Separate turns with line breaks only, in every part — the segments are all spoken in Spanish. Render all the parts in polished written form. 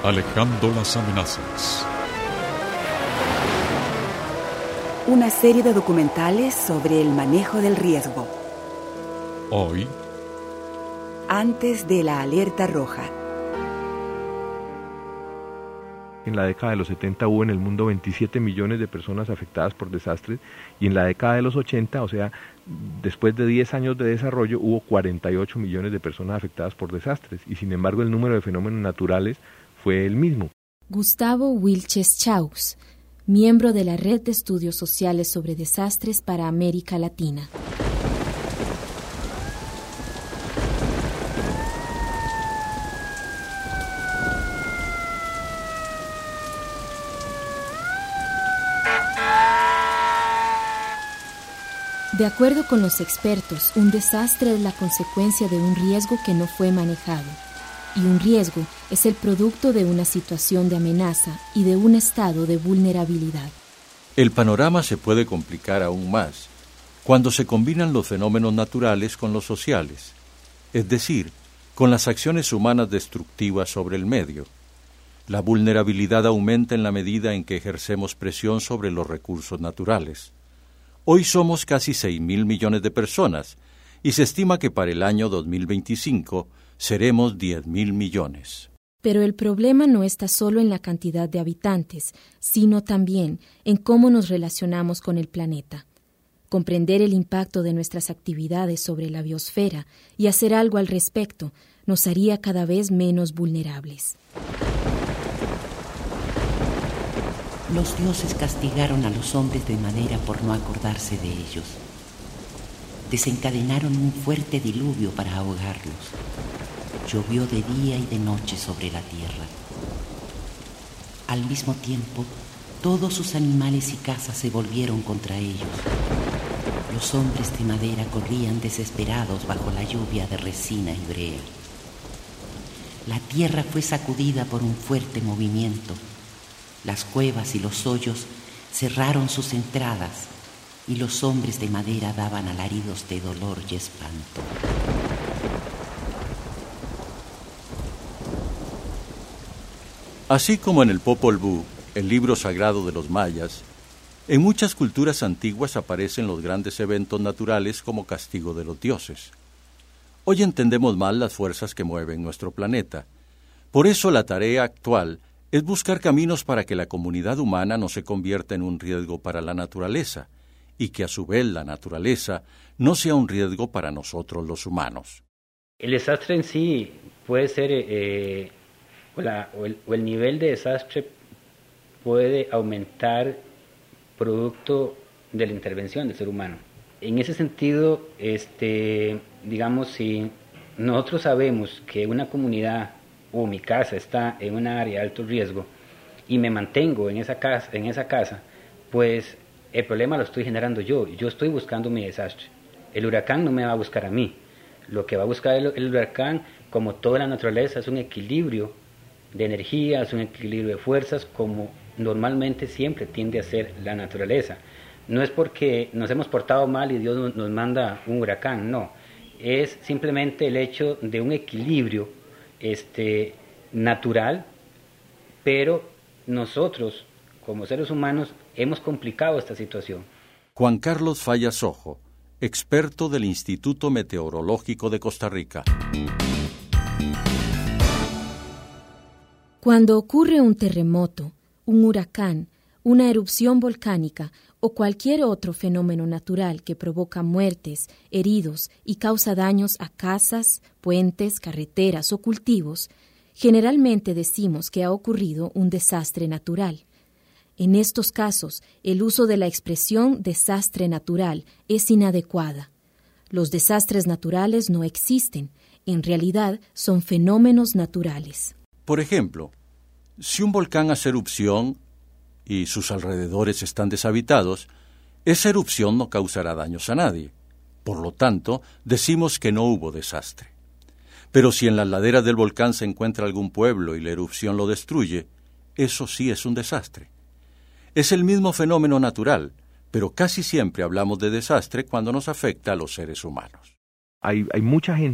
Alejando las amenazas.
Una serie de documentales sobre el manejo del riesgo.
Hoy,
antes de la alerta roja.
En la década de los 70 hubo en el mundo 27 millones de personas afectadas por desastres, y en la década de los 80, o sea, después de 10 años de desarrollo, hubo 48 millones de personas afectadas por desastres, y sin embargo el número de fenómenos naturales fue el mismo.
Gustavo Wilches Chaus, miembro de la Red de Estudios Sociales sobre Desastres para América Latina. De acuerdo con los expertos, un desastre es la consecuencia de un riesgo que no fue manejado. Y un riesgo es el producto de una situación de amenaza y de un estado de vulnerabilidad.
El panorama se puede complicar aún más cuando se combinan los fenómenos naturales con los sociales, es decir, con las acciones humanas destructivas sobre el medio. La vulnerabilidad aumenta en la medida en que ejercemos presión sobre los recursos naturales. Hoy somos casi 6.000 millones de personas y se estima que para el año 2025 seremos 10.000 millones.
Pero el problema no está solo en la cantidad de habitantes, sino también en cómo nos relacionamos con el planeta. Comprender el impacto de nuestras actividades sobre la biosfera y hacer algo al respecto nos haría cada vez menos vulnerables.
Los dioses castigaron a los hombres de madera por no acordarse de ellos. Desencadenaron un fuerte diluvio para ahogarlos. Llovió de día y de noche sobre la tierra. Al mismo tiempo, todos sus animales y casas se volvieron contra ellos. Los hombres de madera corrían desesperados bajo la lluvia de resina y brea. La tierra fue sacudida por un fuerte movimiento. Las cuevas y los hoyos cerraron sus entradas y los hombres de madera daban alaridos de dolor y espanto.
Así como en el Popol Vuh, el libro sagrado de los mayas, en muchas culturas antiguas aparecen los grandes eventos naturales como castigo de los dioses. Hoy entendemos mal las fuerzas que mueven nuestro planeta. Por eso la tarea actual es buscar caminos para que la comunidad humana no se convierta en un riesgo para la naturaleza y que a su vez la naturaleza no sea un riesgo para nosotros los humanos.
El desastre en sí puede ser, o el nivel de desastre puede aumentar producto de la intervención del ser humano. En ese sentido, digamos, si nosotros sabemos que una comunidad o mi casa está en un área de alto riesgo y me mantengo en esa casa, pues el problema lo estoy generando yo estoy buscando mi desastre. El huracán no me va a buscar a mí. Lo que va a buscar el huracán, como toda la naturaleza, es un equilibrio de energía, es un equilibrio de fuerzas, como normalmente siempre tiende a ser la naturaleza. No es porque nos hemos portado mal y Dios nos manda un huracán, no. Es simplemente el hecho de un equilibrio natural, pero nosotros, como seres humanos, hemos complicado esta situación.
Juan Carlos Fallas Ojo, experto del Instituto Meteorológico de Costa Rica.
Cuando ocurre un terremoto, un huracán, una erupción volcánica o cualquier otro fenómeno natural que provoca muertes, heridos y causa daños a casas, puentes, carreteras o cultivos, generalmente decimos que ha ocurrido un desastre natural. En estos casos, el uso de la expresión desastre natural es inadecuada. Los desastres naturales no existen, en realidad son fenómenos naturales.
Por ejemplo, si un volcán hace erupción y sus alrededores están deshabitados, esa erupción no causará daños a nadie. Por lo tanto, decimos que no hubo desastre. Pero si en las laderas del volcán se encuentra algún pueblo y la erupción lo destruye, eso sí es un desastre. Es el mismo fenómeno natural, pero casi siempre hablamos de desastre cuando nos afecta a los seres humanos.
Hay mucha gente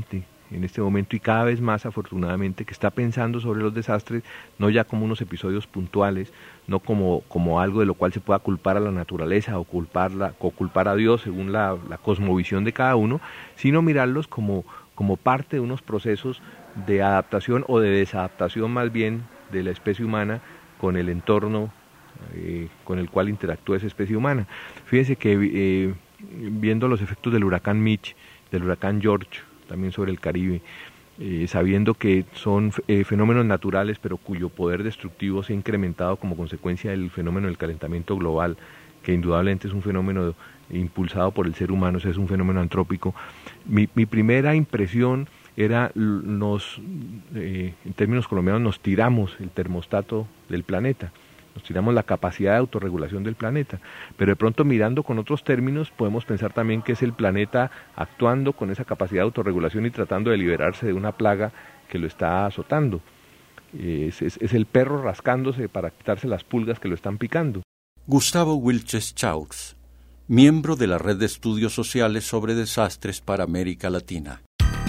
en este momento y cada vez más afortunadamente, que está pensando sobre los desastres no ya como unos episodios puntuales, no como algo de lo cual se pueda culpar a la naturaleza o culpar a Dios según la cosmovisión de cada uno, sino mirarlos como parte de unos procesos de adaptación o de desadaptación más bien de la especie humana con el entorno con el cual interactúa esa especie humana. Fíjense que viendo los efectos del huracán Mitch, del huracán George, también sobre el Caribe, sabiendo que son fenómenos naturales pero cuyo poder destructivo se ha incrementado como consecuencia del fenómeno del calentamiento global, que indudablemente es un fenómeno impulsado por el ser humano, o sea, es un fenómeno antrópico. Mi primera impresión era, en términos colombianos, nos tiramos el termostato del planeta, nos tiramos la capacidad de autorregulación del planeta, pero de pronto mirando con otros términos podemos pensar también que es el planeta actuando con esa capacidad de autorregulación y tratando de liberarse de una plaga que lo está azotando. Es el perro rascándose para quitarse las pulgas que lo están picando.
Gustavo Wilches Chaux, miembro de la Red de Estudios Sociales sobre Desastres para América Latina.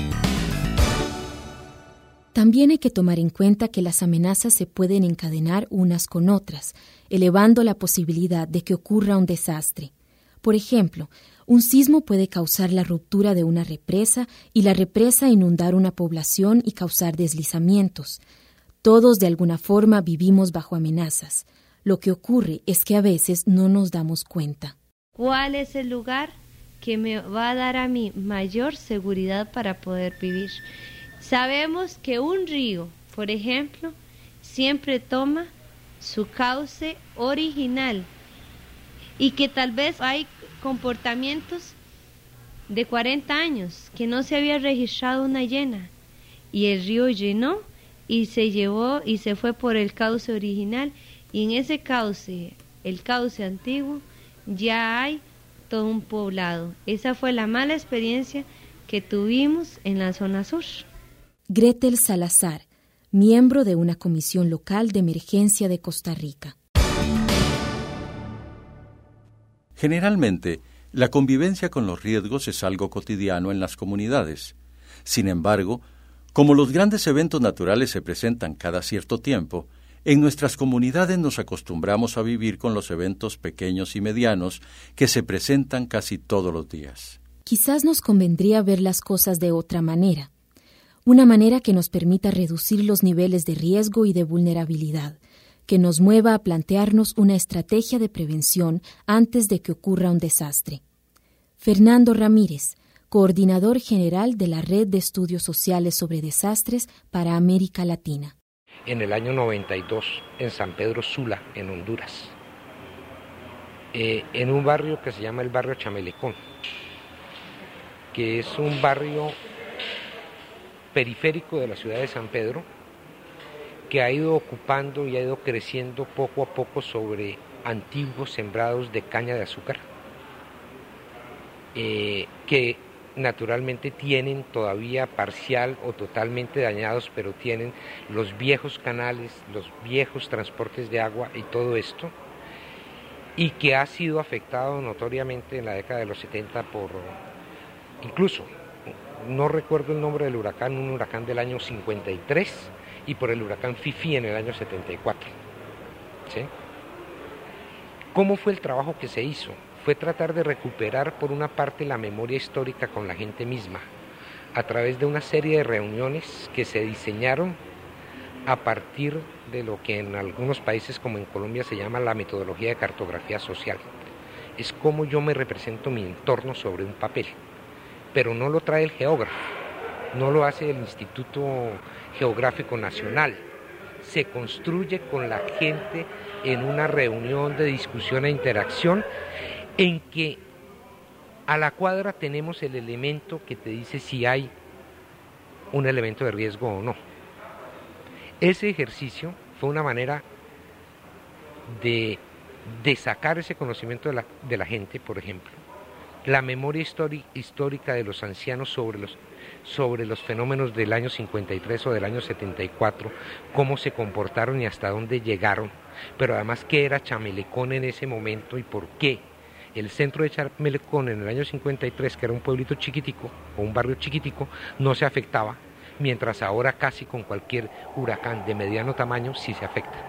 También hay que tomar en cuenta que las amenazas se pueden encadenar unas con otras, elevando la posibilidad de que ocurra un desastre. Por ejemplo, un sismo puede causar la ruptura de una represa y la represa inundar una población y causar deslizamientos. Todos de alguna forma vivimos bajo amenazas. Lo que ocurre es que a veces no nos damos cuenta.
¿Cuál es el lugar que me va a dar a mí mayor seguridad para poder vivir? Sabemos que un río, por ejemplo, siempre toma su cauce original y que tal vez hay comportamientos de 40 años que no se había registrado una llena y el río llenó y se llevó y se fue por el cauce original y en ese cauce, el cauce antiguo, ya hay todo un poblado. Esa fue la mala experiencia que tuvimos en la zona sur.
Gretel Salazar, miembro de una comisión local de emergencia de Costa Rica.
Generalmente, la convivencia con los riesgos es algo cotidiano en las comunidades. Sin embargo, como los grandes eventos naturales se presentan cada cierto tiempo, en nuestras comunidades nos acostumbramos a vivir con los eventos pequeños y medianos que se presentan casi todos los días.
Quizás nos convendría ver las cosas de otra manera. Una manera que nos permita reducir los niveles de riesgo y de vulnerabilidad, que nos mueva a plantearnos una estrategia de prevención antes de que ocurra un desastre. Fernando Ramírez, coordinador general de la Red de Estudios Sociales sobre Desastres para América Latina.
En el año 92, en San Pedro Sula, en Honduras, en un barrio que se llama el barrio Chamelecón, que es un barrio periférico de la ciudad de San Pedro, que ha ido ocupando y ha ido creciendo poco a poco sobre antiguos sembrados de caña de azúcar, que naturalmente tienen todavía parcial o totalmente dañados, pero tienen los viejos canales, los viejos transportes de agua y todo esto, y que ha sido afectado notoriamente en la década de los 70 por, incluso, no recuerdo el nombre del huracán, un huracán del año 53 y por el huracán Fifi en el año 74. ¿Sí? ¿Cómo fue el trabajo que se hizo? Fue tratar de recuperar por una parte la memoria histórica con la gente misma, a través de una serie de reuniones que se diseñaron a partir de lo que en algunos países como en Colombia se llama la metodología de cartografía social. Es cómo yo me represento mi entorno sobre un papel. Pero no lo trae el geógrafo, no lo hace el Instituto Geográfico Nacional, se construye con la gente en una reunión de discusión e interacción en que a la cuadra tenemos el elemento que te dice si hay un elemento de riesgo o no. Ese ejercicio fue una manera de sacar ese conocimiento de la gente, por ejemplo. La memoria histórica de los ancianos sobre los fenómenos del año 53 o del año 74, cómo se comportaron y hasta dónde llegaron, pero además qué era Chamelecón en ese momento y por qué El centro de Chamelecón en el año 53, que era un pueblito chiquitico o un barrio chiquitico, no se afectaba, mientras ahora casi con cualquier huracán de mediano tamaño sí se afecta.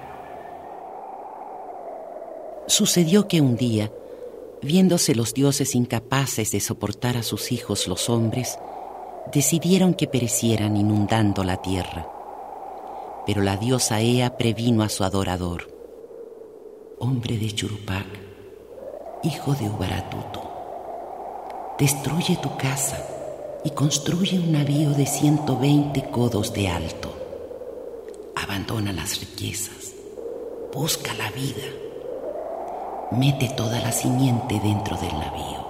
Sucedió que un día, viéndose los dioses incapaces de soportar a sus hijos los hombres, decidieron que perecieran inundando la tierra. Pero la diosa Ea previno a su adorador: hombre de Churupac, hijo de Ubaratuto, destruye tu casa y construye un navío de 120 codos de alto. Abandona las riquezas, busca la vida, mete toda la simiente dentro del navío.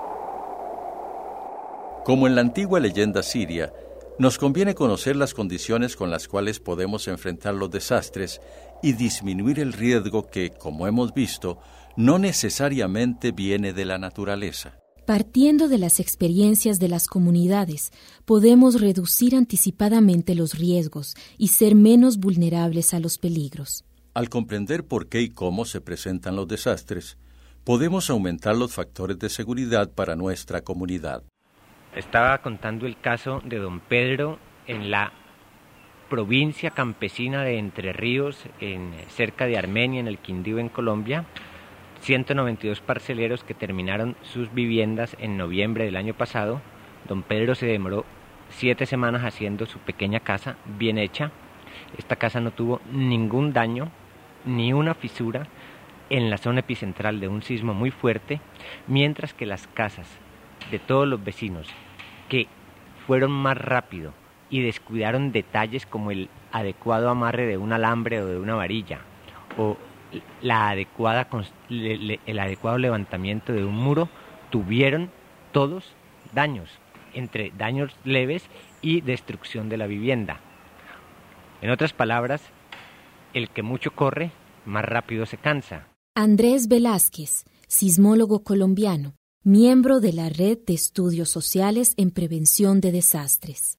Como en la antigua leyenda siria, nos conviene conocer las condiciones con las cuales podemos enfrentar los desastres y disminuir el riesgo que, como hemos visto, no necesariamente viene de la naturaleza.
Partiendo de las experiencias de las comunidades, podemos reducir anticipadamente los riesgos y ser menos vulnerables a los peligros.
Al comprender por qué y cómo se presentan los desastres, podemos aumentar los factores de seguridad para nuestra comunidad.
Estaba contando el caso de don Pedro en la provincia campesina de Entre Ríos, cerca de Armenia, en el Quindío, en Colombia. 192 parceleros que terminaron sus viviendas en noviembre del año pasado. Don Pedro se demoró 7 semanas haciendo su pequeña casa bien hecha. Esta casa no tuvo ningún daño, ni una fisura en la zona epicentral de un sismo muy fuerte, mientras que las casas de todos los vecinos que fueron más rápido y descuidaron detalles como el adecuado amarre de un alambre o de una varilla, o el adecuado levantamiento de un muro, tuvieron todos daños, entre daños leves y destrucción de la vivienda. En otras palabras, el que mucho corre, más rápido se cansa.
Andrés Velázquez, sismólogo colombiano, miembro de la Red de Estudios Sociales en Prevención de Desastres.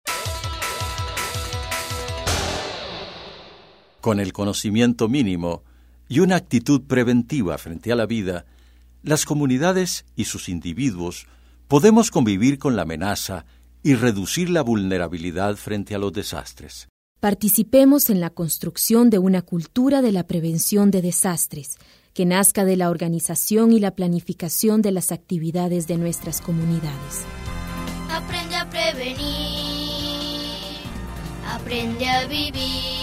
Con el conocimiento mínimo y una actitud preventiva frente a la vida, las comunidades y sus individuos podemos convivir con la amenaza y reducir la vulnerabilidad frente a los desastres.
Participemos en la construcción de una cultura de la prevención de desastres, que nazca de la organización y la planificación de las actividades de nuestras comunidades.
Aprende a prevenir, aprende a vivir.